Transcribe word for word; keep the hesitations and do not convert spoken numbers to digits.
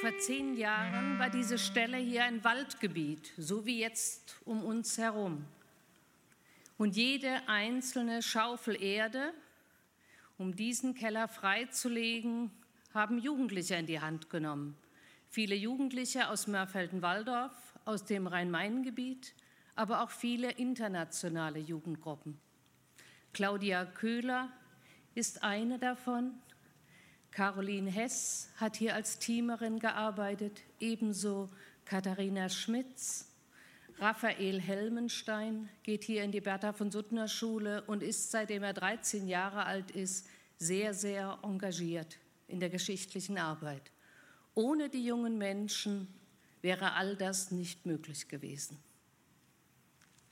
Vor zehn Jahren war diese Stelle hier ein Waldgebiet, so wie jetzt um uns herum. Und jede einzelne Schaufel Erde, um diesen Keller freizulegen, haben Jugendliche in die Hand genommen. Viele Jugendliche aus Mörfelden-Walldorf, aus dem Rhein-Main-Gebiet, aber auch viele internationale Jugendgruppen. Claudia Köhler ist eine davon. Caroline Hess hat hier als Teamerin gearbeitet, ebenso Katharina Schmitz. Raphael Helmenstein geht hier in die Bertha von Suttner Schule und ist, seitdem er dreizehn Jahre alt ist, sehr, sehr engagiert in der geschichtlichen Arbeit. Ohne die jungen Menschen wäre all das nicht möglich gewesen.